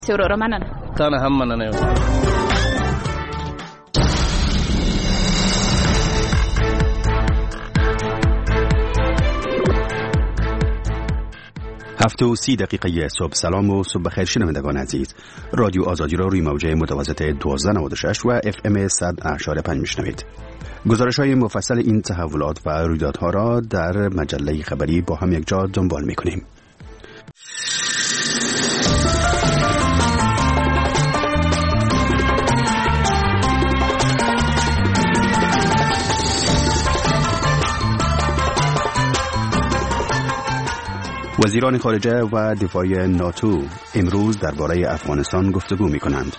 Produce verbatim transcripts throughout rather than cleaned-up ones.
سورورا منن تانه هم منن هفت و سی دقیقه صبح. سلام و صبح بخیر شنوندگان عزیز. رادیو آزادی را روی موجه متوسط دوازده نود و شش و اف ام صد اشاره پنج میشنوید. گزارش های مفصل این تحولات و رویدادها را در مجله خبری با هم یک جا دنبال میکنیم. وزیران خارجه و دفاع ناتو امروز درباره افغانستان گفتگو می‌کنند.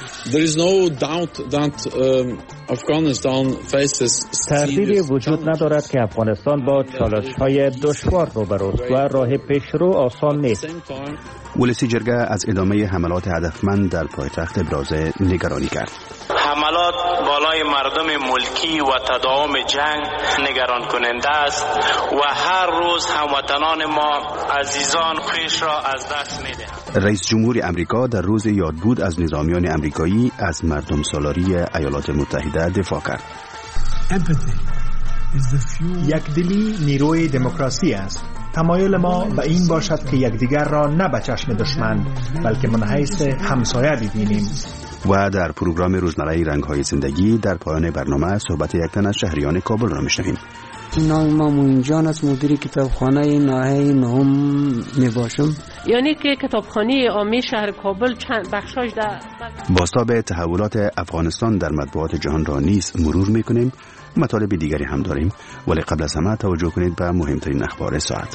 تردیدی وجود ندارد که افغانستان با چالش‌های دشوار روبروست و راه پیشرو آسان نیست. ولسی جرگه از ادامه حملات هدفمند در پایتخت ابراز نگرانی کرد. حملات بالای مردم ملکی و تداوم جنگ نگران کننده است و هر روز هموطنان ما عزیزان خویش را از دست می‌دهند. رئیس جمهور امریکا در روز یادبود از نظامیان امریکایی از مردم سالاری ایالات متحده دفاع کرد. یکدلی نیروی دموکراسی است. تمایل ما به این باشد که یکدیگر را نه به چشم دشمن بلکه من حیث همسایه ببینیم. و در پروگرام روزمره رنگ‌های زندگی در پایان برنامه صحبت یک تن از شهریان کابل را می‌شنویم. نام ما موین جان است، مدیر کتابخانه ناحیه نهم میباشم. یعنی که کتابخانه عامی شهر کابل چند بخشاش در بازتاب تحولات افغانستان در مطبوعات جهان را نیز مرور می‌کنیم. مطالب دیگری هم داریم، ولی قبل از همه توجه کنید به مهمترین اخبار ساعت.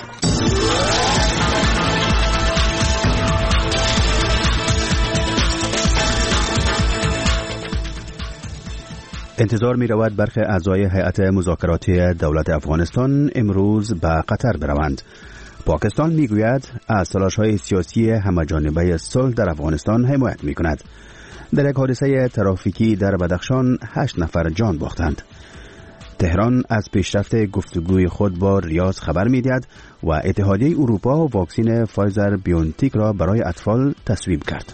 انتظار می رود برخی اعضای هیئت مذاکراتی دولت افغانستان امروز به قطر بروند. پاکستان می گوید از تلاش‌های سیاسی همه‌جانبه صلح در افغانستان حمایت می کند. در یک حادثه ترافیکی در بدخشان هشت نفر جان باختند. تهران از پیشرفت گفتگوی خود با ریاض خبر می دهد و اتحادیه اروپا واکسن فایزر بیونتیک را برای اطفال تصویب کرد.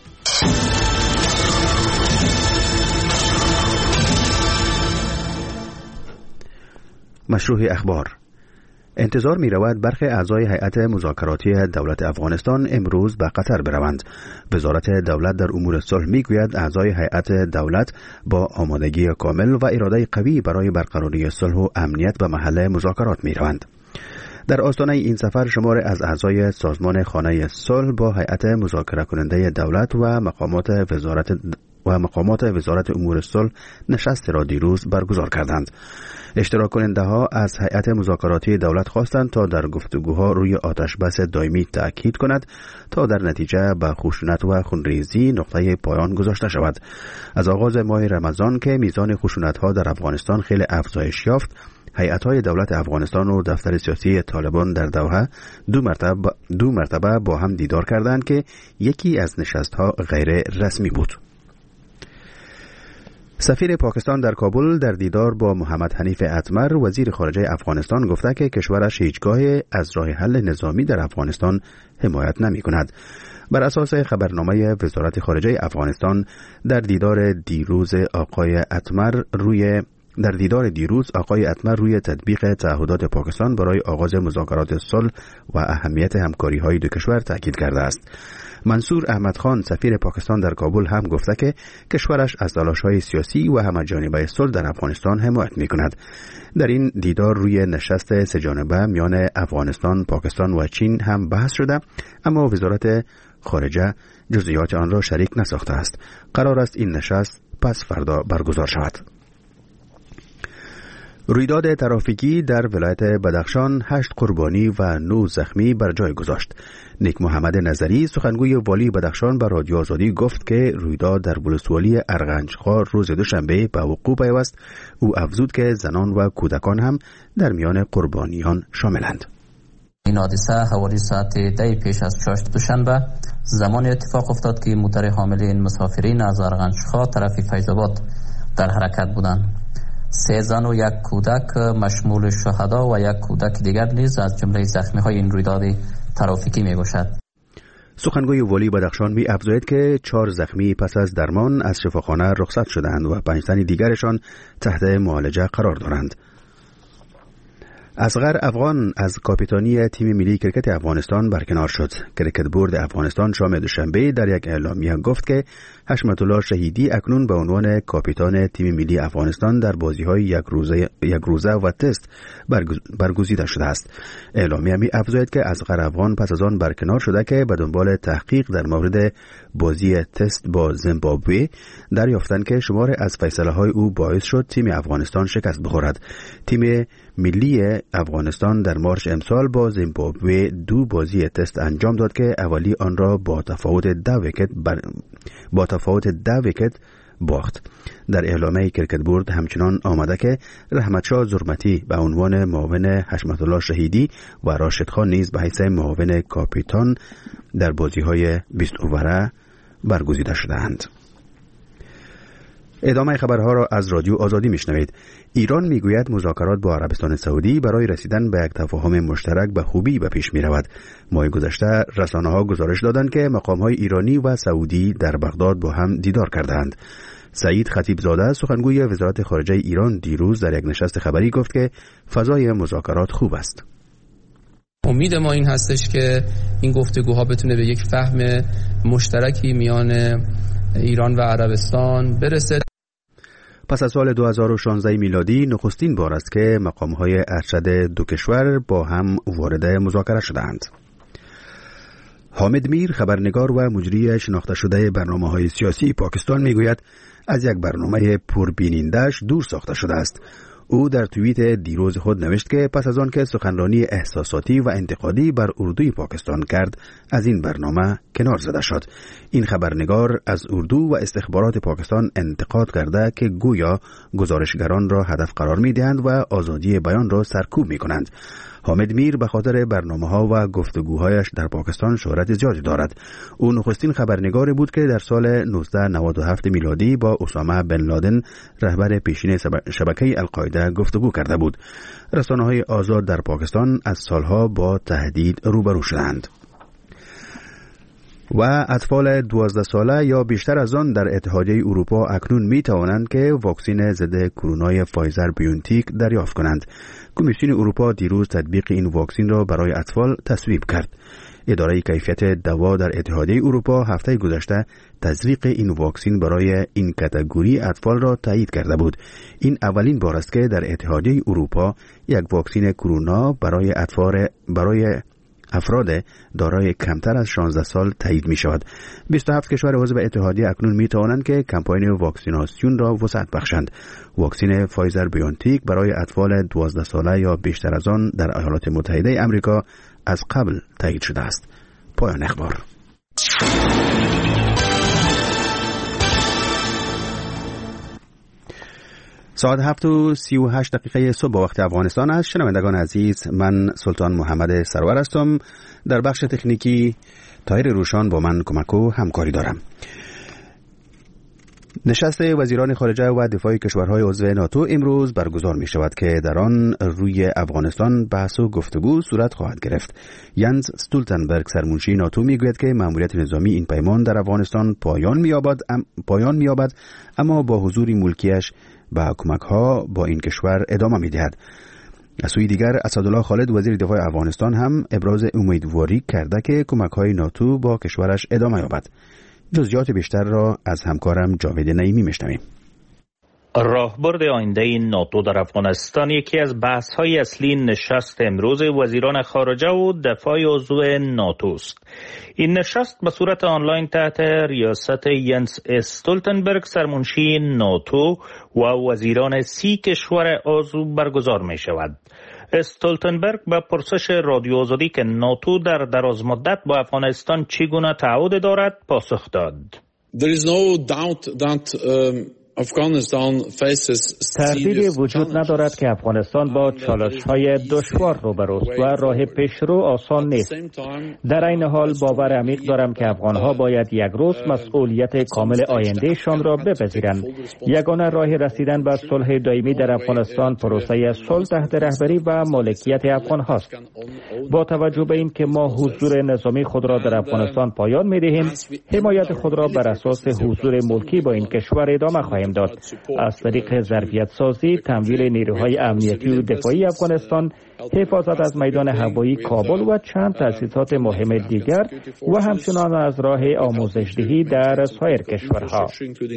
مشروع اخبار. انتظار می رود برخی اعضای هیئت مذاکراتی دولت افغانستان امروز به قطر بروند. وزارت دولت در امور صلح می گوید اعضای هیئت دولت با آمادگی کامل و اراده قوی برای برقراری صلح و امنیت به محل مذاکرات می روند. در آستانه این سفر شمار از اعضای سازمان خانه صلح با هیئت مذاکره کننده دولت و مقامات وزارت و مقامات وزارت امور صلح نشست را دیروز برگزار کردند. اشتراک کننده ها از هیئت مذاکراتی دولت خواستند تا در گفتگوها روی آتش بس دائمی تأکید کند تا در نتیجه به خشونت و خونریزی نقطه پایان گذاشته شود. از آغاز ماه رمضان که میزان خشونت ها در افغانستان خیلی افزایش یافت، هیئت‌های دولت افغانستان و دفتر سیاسی طالبان در دوحه دو مرتبه دو مرتبه با هم دیدار کردند که یکی از نشست‌ها غیر رسمی بود. سفیر پاکستان در کابل در دیدار با محمد حنیف اتمر وزیر خارجه افغانستان گفته که کشورش هیچگاه از راه حل نظامی در افغانستان حمایت نمی کند. بر اساس خبرنامه وزارت خارجه افغانستان در دیدار دیروز آقای اتمر روی در دیدار دیروز آقای اتمر روی تطبیق تعهدات پاکستان برای آغاز مذاکرات صلح و اهمیت همکاری‌های دو کشور تاکید کرده است. منصور احمد خان سفیر پاکستان در کابل هم گفته که کشورش از تلاش‌های سیاسی و همه‌جانبه صلح در افغانستان حمایت می‌کند. در این دیدار روی نشست سه‌جانبه میان افغانستان، پاکستان و چین هم بحث شده، اما وزارت خارجه جزئیات آن را شریک نساخته است. قرار است این نشست پس فردا برگزار شود. رویداد ترافیکی در ولایت بدخشان هشت قربانی و نه زخمی بر جای گذاشت. نیک محمد نظری سخنگوی والی بدخشان به رادیو آزادی گفت که رویداد در ولسوالی ارغنجخار روز دوشنبه به وقوع پیوست. او افزود که زنان و کودکان هم در میان قربانیان شاملند. این حادثه حوالی ساعت ده پیش از چاشت دوشنبه زمان اتفاق افتاد که موتر حامل مسافرین از ارغنجخار طرف فیض‌آباد در حرکت بودند. سه زن و یک کودک مشمول شهدا و یک کودک دیگر نیز از جمله زخمی های این رویداد ترافیکی می باشد. سخنگوی والی بدخشان می افزاید که چهار زخمی پس از درمان از شفاخانه رخصت شدند و پنج تن دیگرشان تحت معالجه قرار دارند. اصغر افغان از کاپیتانی تیم ملی کرکت افغانستان برکنار شد. کرکت بورد افغانستان شام دوشنبه در یک اعلامیه گفت که حشمت الله شهیدی اکنون به عنوان کاپیتان تیم ملی افغانستان در بازی‌های یک روزه یک روزه و تست برگزیده شده است. اعلامیه می افزاید که اصغر افغان پس از آن برکنار شده که به دنبال تحقیق در مورد بازی تست با زیمبابوه دریافتند که شمار از فیصله‌های او باعث شد تیم افغانستان شکست بخورد. تیم ملی افغانستان در مارچ امسال با زیمبابوه دو بازی تست انجام داد که اولی آن را با تفاوت دو ویکت بر... با تفاوت دو ویکت باخت. در اعلامیه کرکت بورد همچنان آمده که رحمتشاه زرمتی به عنوان معاون حشمت الله شهیدی و راشد خان نیز به حیث معاون کاپیتان در بازی‌های بیست اووره برگزیده شدند. ادامه خبرها را از رادیو آزادی میشنوید. ایران میگوید مذاکرات با عربستان سعودی برای رسیدن به یک تفاهم مشترک به خوبی به پیش میرود. ماه گذشته رسانه‌ها گزارش دادند که مقام‌های ایرانی و سعودی در بغداد با هم دیدار کردند. سعید خطیبزاده سخنگوی وزارت خارجه ایران دیروز در یک نشست خبری گفت که فضای مذاکرات خوب است. امید ما این هستش که این گفتگوها بتونه به یک فهم مشترکی میان ایران و عربستان برسه. پس از سال دو هزار و شانزده میلادی نخستین بار است که مقام‌های ارشد دو کشور با هم وارد مذاکره شدند. حامد میر خبرنگار و مجری شناخته شده برنامه‌های سیاسی پاکستان میگوید از یک برنامه پربیننده‌اش دور ساخته شده است. او در توییت دیروز خود نوشت که پس از آن که سخنرانی احساساتی و انتقادی بر اردوی پاکستان کرد از این برنامه کنار زده شد. این خبرنگار از اردو و استخبارات پاکستان انتقاد کرده که گویا گزارشگران را هدف قرار می دهند و آزادی بیان را سرکوب می کنند. حامد میر به خاطر برنامه‌ها و گفتگوهایش در پاکستان شهرت زیادی دارد. او نخستین خبرنگاری بود که در سال نوزده نود و هفت میلادی با اسامه بن لادن رهبر پیشین شبکه القاعده گفتگو کرده بود. رسانه‌های آزاد در پاکستان از سالها با تهدید روبرو شدند. و اطفال دوازده ساله یا بیشتر از آن در اتحادیه اروپا اکنون می توانند که واکسن ضد کرونای فایزر بیونتیک دریافت کنند. کمیسیون اروپا دیروز تطبیق این واکسن را برای اطفال تصویب کرد. اداره کیفیت دوا در اتحادیه اروپا هفته گذشته تزریق این واکسن برای این کاتگوری اطفال را تایید کرده بود. این اولین بار است که در اتحادیه اروپا یک واکسن کرونا برای اطفال برای افراد دارای کمتر از شانزده سال تایید می شود. بیست و هفت کشور عضو اتحادیه اکنون می توانند که کمپاین واکسیناسیون را وسعت بخشند. واکسن فایزر بیونتیک برای اطفال دوازده ساله یا بیشتر از آن در ایالات متحده آمریکا از قبل تایید شده است. پایان اخبار. ساعت هفت و سی و هشت دقیقه صبح با وقت افغانستان است. شنوندگان عزیز، من سلطان محمد سرور هستم. در بخش تکنیکی طاهر روشان با من کمک و همکاری دارم. نشست وزیران خارجه و دفاع کشورهای عضو ناتو امروز برگزار می شود که در آن روی افغانستان بحث و گفتگو صورت خواهد گرفت. ینز استولتنبرگ سرمنشی ناتو می گوید که مأموریت نظامی این پیمان در افغانستان پایان می یابد ام پایان می یابد اما با حضور ملکیش با کمک‌ها با این کشور ادامه می‌دهد. از سوی دیگر اسدالله خالد وزیر دفاع افغانستان هم ابراز امیدواری کرده که کمک‌های ناتو با کشورش ادامه یابد. جزئیات بیشتر را از همکارم جاوید نعیمی میشنویم. راهبرد آینده ناتو در افغانستان یکی از بحث‌های اصلی نشست امروز وزیران خارجه و دفاع عضو ناتو است. این نشست به صورت آنلاین تحت ریاست ینس استولتنبرگ سرمنشی ناتو و وزیران سی کشور عضو برگزار می شود. استولتنبرگ به پرسش رادیو آزادی که ناتو در دراز مدت با افغانستان چگونه تعهد دارد پاسخ داد. There is no doubt that um... تردیدی وجود ندارد که افغانستان با چالش‌های دشوار روبروست و راه پیشرو آسان نیست. در این حال باور عمیق دارم که افغان‌ها باید یک روز مسئولیت کامل آیندهشان را بپذیرند. یگانه راه رسیدن به صلح دائمی در افغانستان پروسه صلح تحت رهبری و مالکیت افغان‌هاست. با توجه به این که ما حضور نظامی خود را در افغانستان پایان می‌دهیم، حمایت خود را بر اساس حضور ملکی با این کشور ادامه خواهیم داد. از طریق ظرفیت سازی، تمویل نیروهای امنیتی و دفاعی افغانستان، حفاظت از میدان هوایی کابل و چند تأسیسات مهم دیگر و همچنان از راه آموزش‌دهی در سایر کشورها.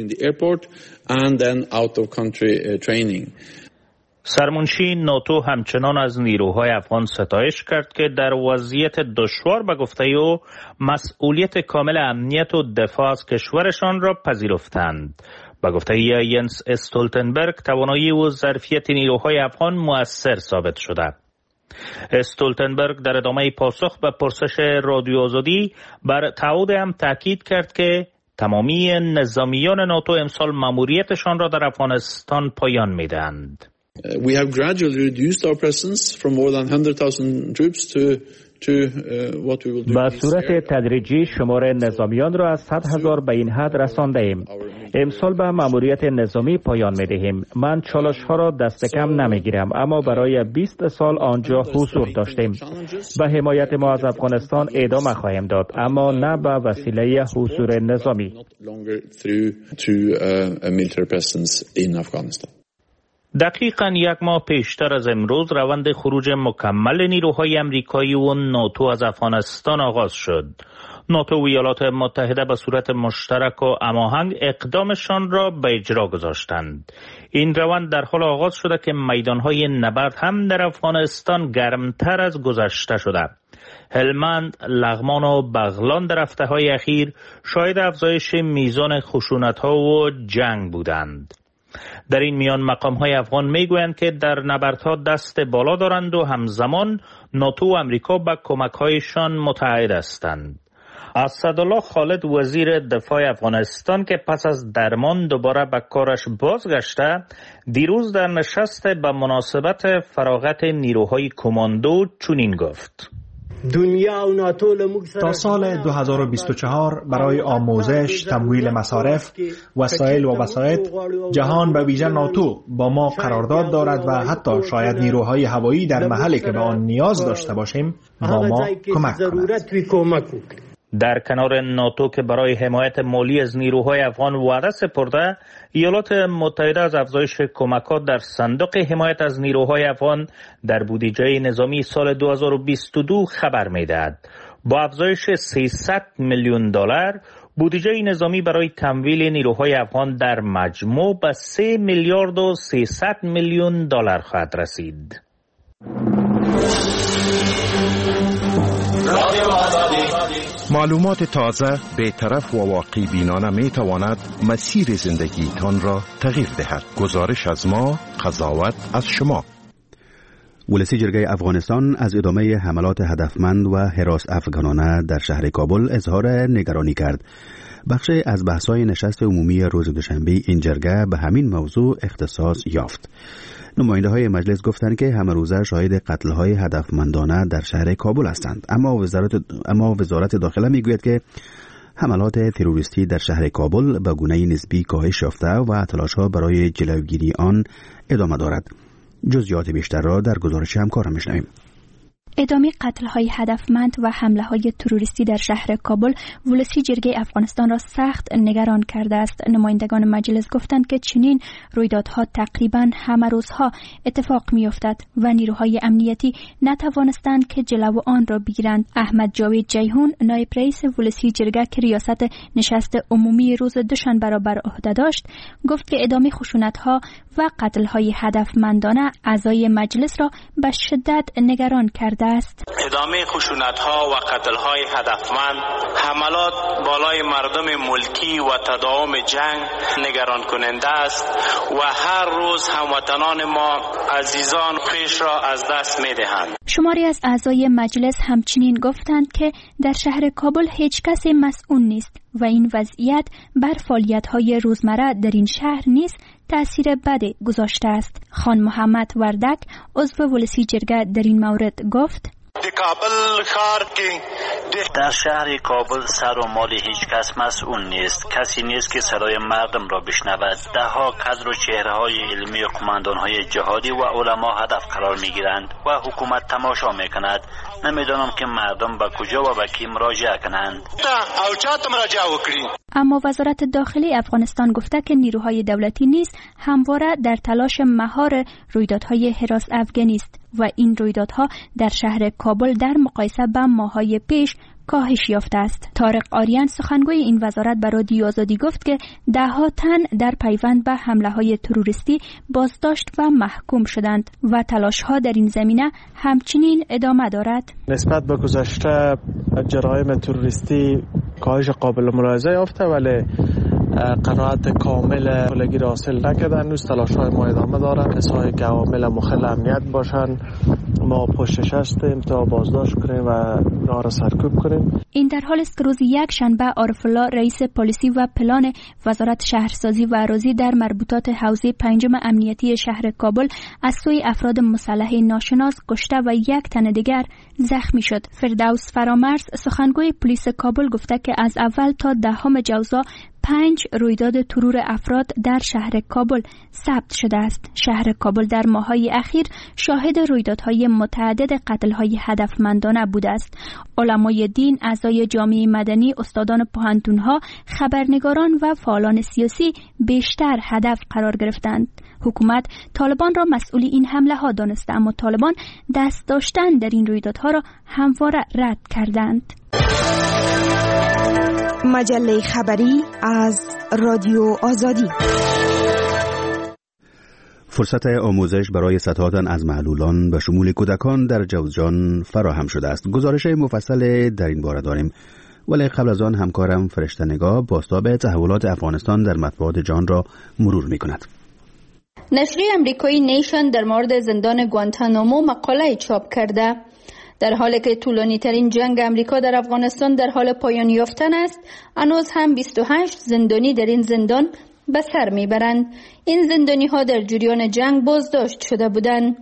سرمنشی ناتو همچنان از نیروهای افغان ستایش کرد که در وضعیت دشوار به گفته او مسئولیت کامل امنیت و دفاع از کشورشان را پذیرفتند. به گفته ینس استولتنبرگ توانایی و ظرفیت نیروهای افغان مؤثر ثابت شده. استولتنبرگ در ادامه پاسخ به پرسش رادیو آزادی بر تعهد هم تاکید کرد که تمامی نظامیان ناتو امسال مأموریتشان را در افغانستان پایان می‌دهند. We have gradually reduced our presence from more than one hundred thousand troops to to what we will do. با صورت تدریجی شمار نظامیان را از صد هزار به این حد رسانده ایم. امسال به مأموریت نظامی پایان می دهیم. من چالش ها را دست کم نمی گیرم، اما برای بیست سال آنجا حضور داشتیم. به حمایت ما از افغانستان ادامه خواهیم داد، اما نه به وسیله حضور نظامی. دقیقاً یک ماه پیشتر از امروز روند خروج مکمل نیروهای امریکایی و ناتو از افغانستان آغاز شد. ناتو و ایالات متحده به صورت مشترک و هماهنگ اقدامشان را به اجرا گذاشتند. این روند در حال آغاز شده که میدانهای نبرد هم در افغانستان گرمتر از گذشته شده. هلمند، لغمان و بغلان در هفته‌های اخیر شاهد افزایش میزان خشونت‌ها و جنگ بودند. در این میان مقام‌های افغان میگویند که در نبردها دست بالا دارند و همزمان ناتو و امریکا به کمک‌هایشان متعهد هستند. اسدالله خالد وزیر دفاع افغانستان که پس از درمان دوباره به کارش بازگشته، دیروز در نشست به مناسبت فراغت نیروهای کماندو چنین گفت: تا سال دو هزار و بیست و چهار برای آموزش، تمویل مصارف، وسایل و وسایط، جهان به ویژه ناتو با ما قرارداد دارد و حتی شاید نیروهای هوایی در محلی که به آن نیاز داشته باشیم با ما کمک کند. در کنار ناتو که برای حمایت مالی از نیروهای افغان وعده سپرده، ایالات متحده از افزایش کمکات در صندوق حمایت از نیروهای افغان در بودجه نظامی سال دو هزار و بیست و دو خبر می‌دهد. با افزایش سیصد میلیون دلار، بودجه نظامی برای تمویل نیروهای افغان در مجموع به سه میلیارد و سیصد میلیون دلار خواهد رسید. معلومات تازه، بی‌طرف و واقعی بینانه می تواند مسیر زندگیتان را تغییر دهد. گزارش از ما، قضاوت از شما. ولسی جرگه افغانستان از ادامه حملات هدفمند و هراس افغانانه در شهر کابل اظهار نگرانی کرد. بخشی از بحث‌های نشست عمومی روز دوشنبه این جرگه به همین موضوع اختصاص یافت. نماینده های مجلس گفتند که همه روزه شاهد قتل های هدفمندانه در شهر کابل هستند، اما وزارت اما وزارت داخله میگوید که حملات تروریستی در شهر کابل به گونه نسبی کاهش یافته و تلاش ها برای جلوگیری آن ادامه دارد. جزئیات بیشتر را در گزارش همکارم میشنویم. ادامه قتل‌های هدفمند و حمله‌های تروریستی در شهر کابل ولسی جرگه افغانستان را سخت نگران کرده است. نمایندگان مجلس گفتند که چنین رویدادها تقریباً همه روزها اتفاق می‌افتد و نیروهای امنیتی نتوانستند که جلو آن را بگیرند. احمد جاوید جیهون، نایب رئیس ولسی جرگه که ریاست نشست عمومی روز دوشنبه را بر عهده داشت، گفت که ادامه خشونت‌ها و قتل‌های هدفمندانه اعضای مجلس را به شدت نگران کرده است. ادامه خشونت‌ها و قتل‌های هدفمند، حملات بالای مردم ملکی و تداوم جنگ نگران کننده است و هر روز هموطنان ما عزیزان خویش را از دست می‌دهند. شماری از اعضای مجلس همچنین گفتند که در شهر کابل هیچ کس مسئول نیست و این وضعیت بر فعالیت‌های روزمره در این شهر نیز تأثیر بدی گذاشته است. خان محمد وردک عضو ولسی جرگه در این مورد گفت: در شهر کابل سر و مال هیچ کس مسئول نیست. کسی نیست که صدای مردم را بشنود. ده ها کادر و چهره های علمی و قماندان های جهادی و علما هدف قرار می گیرند و حکومت تماشا می کند. نمیدانم که مردم به کجا و به کی مراجعه کنند. اما وزارت داخلی افغانستان گفته که نیروهای دولتی نیز همواره در تلاش مهار رویدادهای هراس افغانی است و این رویدادها در شهر کابل در مقایسه با ماه‌های پیش کاهش یافته است. طارق آریان سخنگوی این وزارت به رادیو آزادی گفت که ده ها تن در پیوند به حمله‌های تروریستی بازداشت و محکوم شدند و تلاش‌ها در این زمینه همچنین ادامه دارد. نسبت به گذشته جرایم تروریستی کاهش قابل ملاحظه یافته ولی قناعت کامل کلگی را حاصل نکردن. هنوز تلاش‌های ما ادامه دارد. کسایی که عوامل مخل امنیت باشند ما پشتش هستیم تا بازداشت کنیم و اونا را سرکوب کنیم. این در حال است که روز یک شنبه عارف الله رئیس پلیسی و پلان وزارت شهرسازی و اراضی در مربوطات حوزه پنجم امنیتی شهر کابل از سوی افراد مسلح ناشناس کشته و یک تن دیگر زخمی شد. فردوس فرامرز سخنگوی پلیس کابل گفته که از اول تا دهم جوزا پنج رویداد ترور افراد در شهر کابل ثبت شده است. شهر کابل در ماه‌های اخیر شاهد رویدادهای متعدد قتل‌های هدفمندانه بوده است. علمای دین، اعضای جامعه مدنی، استادان پوهنتون‌ها، خبرنگاران و فعالان سیاسی بیشتر هدف قرار گرفتند. حکومت طالبان را مسئول این حمله ها دانسته، اما طالبان دست داشتن در این رویدادها را همواره رد کردند. مجله خبری از رادیو آزادی. فرصت آموزش برای صدها تن از معلولان به شمول کودکان در جوزجان فراهم شده است. گزارش مفصل در این باره داریم، ولی قبل از آن همکارم فرشته نگاه بازتاب تحولات افغانستان در مطبوعات جهان را مرور می کند. نشریه امریکایی نیشن در مورد زندان گوانتانامو مقاله چاپ کرده. در حالی که طولانی ترین جنگ امریکا در افغانستان در حال پایان یافتن است، هنوز هم بیست و هشت زندانی در این زندان به سر میبرند. این زندانی ها در جریان جنگ بازداشت شده بودند.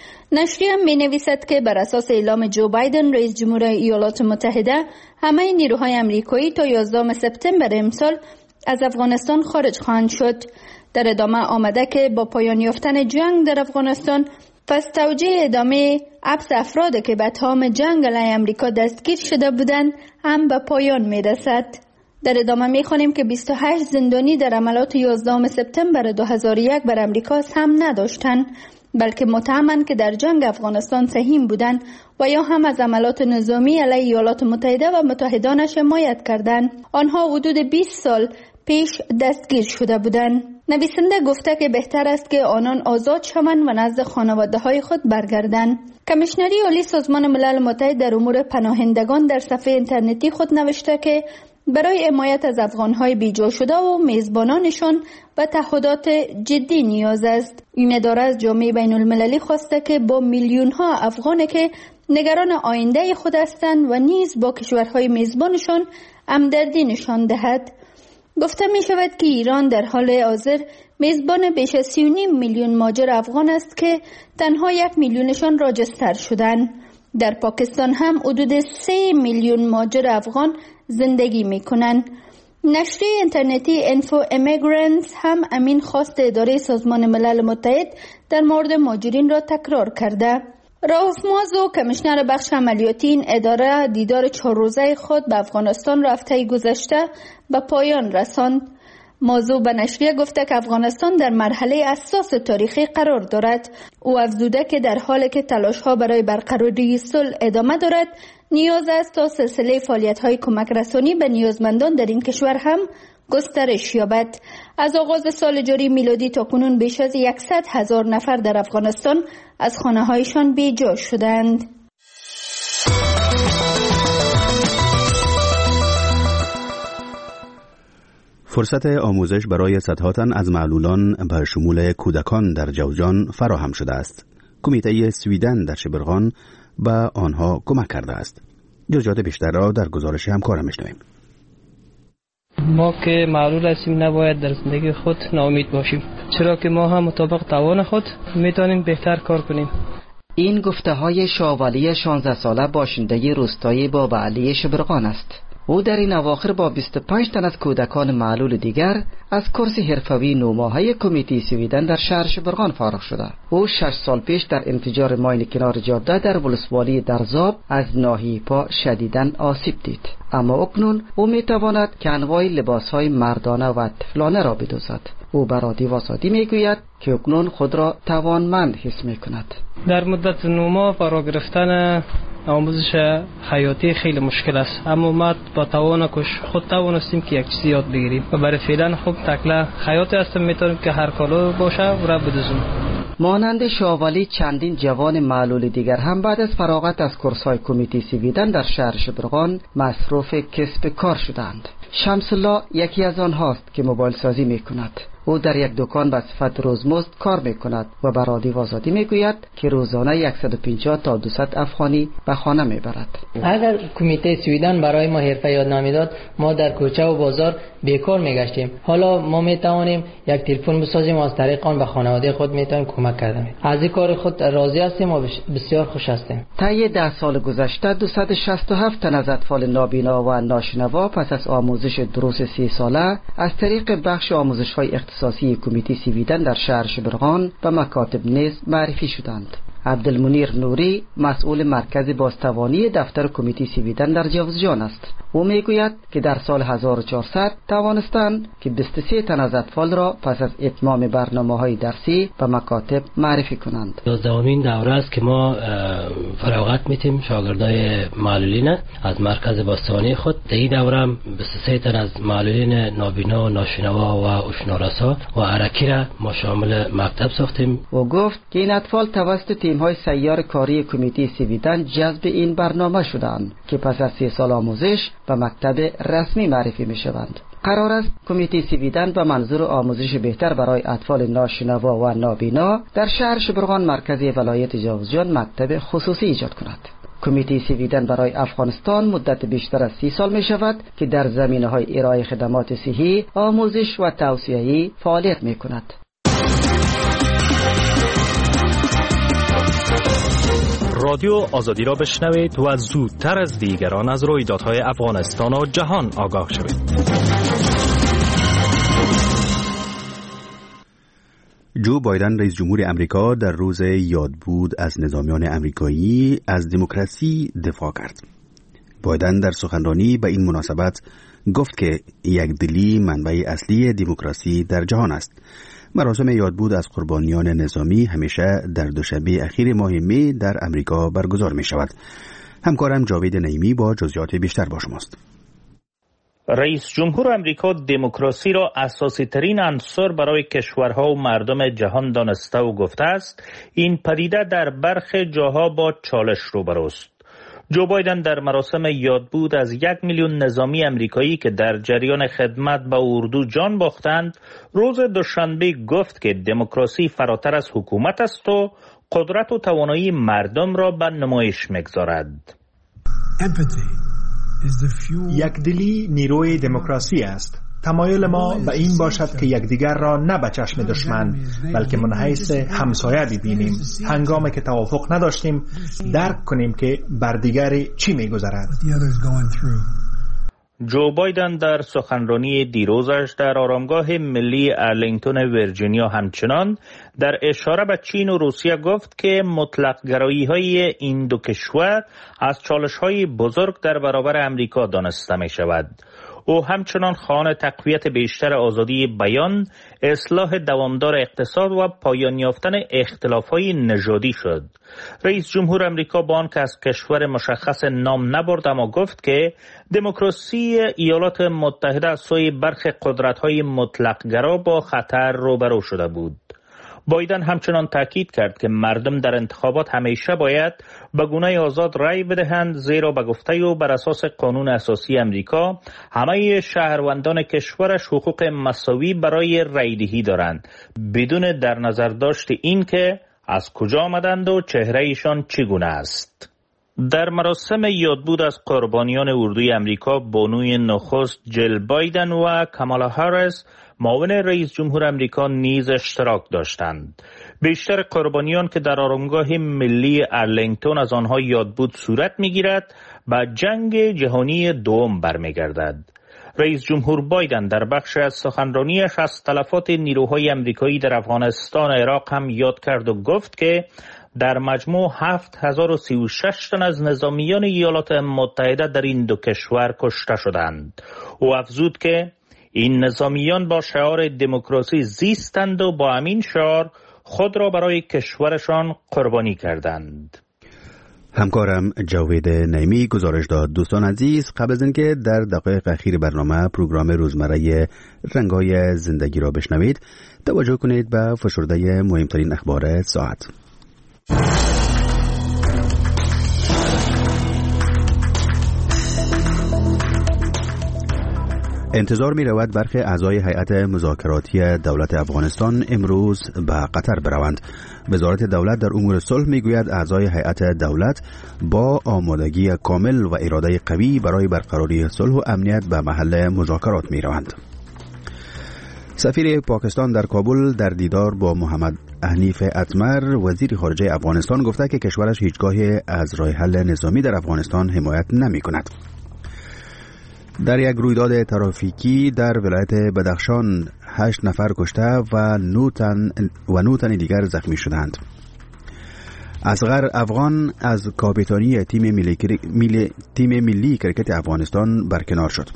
نشریه می نویسد که بر اساس اعلام جو بایدن رئیس جمهور ایالات متحده، همه نیروهای امریکایی تا یازدهم سپتامبر امسال از افغانستان خارج خواهند شد. در ادامه آمده که با پایان یافتن جنگ در افغانستان، پس توجیه ادامه حبس افراد که به تمام جنگ علیه امریکا دستگیر شده بودند هم به پایان می رسد. در ادامه می خوانیم که بیست و هشت زندانی در عملات یازدهم سپتامبر دو هزار و یک بر امریکا سهم نداشتند، بلکه متهمند که در جنگ افغانستان سهیم بودند و یا هم از عملات نظامی علیه ایالات متحده و متحدانش حمایت کردند. آنها حدود بیست سال پیش دستگیر شده بودند. نویسنده گفته که بهتر است که آنان آزاد شوند و نزد خانواده های خود برگردند. کمیشنری عالی سازمان ملل متحد در امور پناهندگان در صفحه اینترنتی خود نوشته که برای حمایت از افغان‌های بیجا شده و میزبانانشان و تعهدات جدی نیاز است. این اداره از جامعه بین المللی خواسته که با میلیون ها افغانی که نگران آینده خود هستند و نیز با کشورهای میزبانشان همدردی نشان دهد. گفته می شود که ایران در حال حاضر میزبان بیش از سی و نیم میلیون مهاجر افغان است که تنها یک میلیونشان راجستر شدند. در پاکستان هم حدود سه میلیون مهاجر افغان زندگی می کنند. نشریه اینترنتی انفو امیگرنتس هم امین خواست اداره سازمان ملل متحد در مورد مهاجرین را تکرار کرده. رئوف مازو کمیشنر بخش عملیاتی این اداره دیدار چهار روزه خود به افغانستان را هفته گذشته به پایان رساند. مازو به نشریه گفته که افغانستان در مرحله حساس تاریخی قرار دارد. او افزوده که در حالی که تلاش‌ها برای برقراری صلح ادامه دارد، نیاز است تا سلسله فعالیت‌های کمک رسانی به نیازمندان در این کشور هم گسترش یابد. از آغاز سال جاری میلادی تا کنون بیش از صد هزار نفر در افغانستان از خانه‌هایشان بیجا شدند. فرصت آموزش برای صدها تن از معلولان به شمول کودکان در جوزجان فراهم شده است. کمیته سویدن در شبرغان به آنها کمک کرده است. جزئیات بیشتر را در گزارش همکارم میشنویم. ما که معلول هستیم نباید در زندگی خود ناامید باشیم، چرا که ما هم مطابق توان خود میتونیم بهتر کار کنیم. این گفته های شاولی شانزده ساله باشنده روستای بابا علی شبرغان است. او در این اواخر با بیست و پنج تن از کودکان معلول دیگر از کورس حرفوی نوماهای کمیته سویدن در شهر شبرغان فارغ شده. او شش سال پیش در انفجار ماین کنار جاده در ولسوالی درزاب از ناحیه پا شدیداً آسیب دید، اما اکنون او میتواند که انواع لباسهای مردانه و طفلانه را بدوزد. او بر رادیو آزادی میگوید که اکنون خود را توانمند حس میکند. در مدت نوما فرا گرفتن آموزش حیاتی خیلی مشکل است، اما ما با توان کش خود توانستیم که یک چیزی یاد بگیریم و برای فعلا خوب تکله حیاتی هستم میتونیم که هر کالو باشه و را بدوزیم. مانند شاولی چندین جوان معلول دیگر هم بعد از فراغت از کورس‌های کمیته سویدن در شهر شبرغان مصروف کسب کار شدند. شمس الله یکی از آنهاست که موبایل سازی میکند. او در یک دکان به صفت روزمزد کار میکند و به رادیو آزادی میگوید که روزانه صد و پنجاه تا دویست افغانی به خانه میبرد. اگر کمیته سویدن برای ما حرفه یاد نمیداد، ما در کوچه و بازار بیکار میگشتیم. حالا ما میتوانیم یک تلفن بسازیم و از طریق آن به خانواده خود میتونیم کمک کردیم. از این کار خود راضی هستیم و بسیار خوش هستیم. طی ده سال گذشته دویست و شصت و هفت تن از اطفال نابینا و ناشنوا پس از آموزش دروس سی ساله از طریق بخش آموزش‌های اختصاصی کمیته سویدن در شهر شبرغان و مکاتب نیز معرفی شدند. عبدالمنیر نوری مسئول مرکز بازتوانی دفتر کمیته سویدن در جوزجان است. او میگوید که در سال هزار و چهارصد توانستند که بیست و سه تن از اطفال را پس از اتمام برنامه‌های درسی به مکاتب معرفی کنند. دومین دوره است که ما فراغت میتیم شاگردای معلولین از مرکز بازتوانی خود. در این دوره بیست و سه تن از معلولین نابینا و ناشنوا و اشنارسا و عرکی را ما شامل مکتب ساختیم. او گفت که این اطفال توسط تیم‌های سیار کاری کمیته سویدن جذب این برنامه شدند که پس از سه سال آموزش به مکتب رسمی معرفی می‌شوند. قرار است کمیته سویدن به منظور آموزش بهتر برای اطفال ناشنوا و نابینا در شهر شبرغان مرکزی ولایت جوزجان مکتب خصوصی ایجاد کند. کمیته سویدن برای افغانستان مدت بیشتر از سی سال می شود که در زمینه‌های ارائه خدمات صحی، آموزش و توسعه‌ای فعالیت می کند. رادیو آزادی را بشنوید و زودتر از دیگران از رویدادهای افغانستان و جهان آگاه شوید. جو بایدن رئیس جمهور امریکا در روز یادبود از نظامیان امریکایی از دموکراسی دفاع کرد. بایدن در سخنرانی به این مناسبت گفت که یکدلی منبع اصلی دموکراسی در جهان است. مراسم یادبود از قربانیان نظامی همیشه در دوشنبه اخیر ماه می در امریکا برگزار می شود. همکارم جاوید نعیمی با جزئیات بیشتر با شماست. رئیس جمهور امریکا دموکراسی را اساسی ترین عنصر برای کشورها و مردم جهان دانسته و گفته است. این پدیده در برخی جاها با چالش روبروست. جو بایدن در مراسم یادبود از یک میلیون نظامی امریکایی که در جریان خدمت به اردو جان باختند روز دوشنبه گفت که دموکراسی فراتر از حکومت است و قدرت و توانایی مردم را به نمایش می‌گذارد. یکدلی نیروی دموکراسی است. تمایل ما به این باشد که یکدیگر را نه به چشم دشمن بلکه من حیث همسایه ببینیم. هنگامی که توافق نداشتیم درک کنیم که بر دیگری چی می‌گذرد. جو بایدن در سخنرانی دیروزش در آرامگاه ملی ارلینگتون ویرجینیا همچنان در اشاره به چین و روسیه گفت که مطلق گرایی های این دو کشور از چالش های بزرگ در برابر امریکا دانسته می شود. او همچنان خواهان تقویت بیشتر آزادی بیان، اصلاح دوامدار اقتصاد و پایان یافتن اختلاف‌های نژادی شد. رئیس جمهور امریکا با آنکه از کشور مشخص نام نبرد اما گفت که دموکراسی ایالات متحده از سوی برخی قدرت‌های مطلق‌گرا با خطر روبرو شده بود. بایدن همچنان تاکید کرد که مردم در انتخابات همیشه باید به گونه آزاد رای بدهند، زیرا به گفته او بر اساس قانون اساسی امریکا همه شهروندان کشورش حقوق مساوی برای رای دهی دارند، بدون در نظر داشت این که از کجا آمدند و چهره ایشان چگونه است. در مراسم یادبود از قربانیان اردوی امریکا، بانوی نخست جل بایدن و کامالا هاریس معاون رئیس جمهور امریکا نیز اشتراک داشتند. بیشتر قربانیان که در آرامگاه ملی ارلینگتون از آنها یادبود صورت می‌گیرد، به جنگ جهانی دوم برمیگردد. رئیس جمهور بایدن در بخش از سخنرانیش از تلفات نیروهای امریکایی در افغانستان و عراق هم یاد کرد و گفت که در مجموع هفت هزار و سی و شش تن از نظامیان ایالات متحده در این دو کشور کشته شدند. او افزود که این نظامیان با شعار دموکراسی زیستند و با همین شعار خود را برای کشورشان قربانی کردند. همکارم جاوید نعیمی گزارش داد. دوستان عزیز، قبل از اینکه در دقایق اخیر برنامه پروگرام روزمره رنگ‌های زندگی را بشنوید، توجه کنید به فشرده مهمترین اخبار ساعت. انتظار می رود برخی اعضای هیئت مذاکراتی دولت افغانستان امروز به قطر بروند. وزارت دولت در امور صلح می گوید اعضای هیئت دولت با آمادگی کامل و اراده قوی برای برقراری صلح و امنیت به محل مذاکرات می روند. سفیر پاکستان در کابل در دیدار با محمد حنیف اتمر وزیر خارجه افغانستان گفته که کشورش هیچگاهی از راه حل نظامی در افغانستان حمایت نمی کند. در یک رویداد ترافیکی در ولایت بدخشان هشت نفر کشته و نه تن و نه تن دیگر زخمی شدند. اصغر افغان از کاپیتانی تیم ملی, ملی تیم ملی کرکت افغانستان برکنار شد.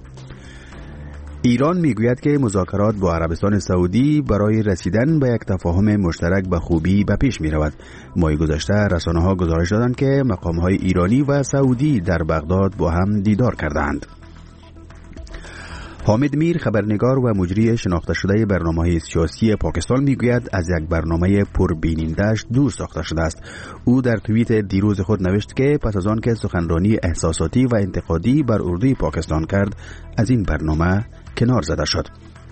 ایران میگوید که مذاکرات با عربستان سعودی برای رسیدن به یک تفاهم مشترک به خوبی به پیش می رود. ماه گذشته رسانه‌ها گزارش دادند که مقام‌های ایرانی و سعودی در بغداد با هم دیدار کردند. حامد میر خبرنگار و مجری شناخته شده برنامه‌های سیاسی پاکستان میگوید از یک برنامه پربیننده‌اش دور ساخته شده است. او در توییت دیروز خود نوشت که پس از آن که سخنرانی احساساتی و انتقادی بر اردوی پاکستان کرد، از این برنامه کنار زده شد.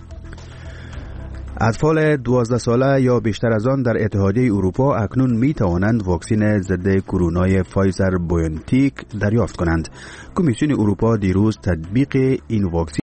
اطفال دوازده ساله یا بیشتر از آن در اتحادیه اروپا اکنون می توانند واکسن ضد کرونای فایزر بایونتیک دریافت کنند. کمیسیون اروپا دیروز تطبیق این واکسن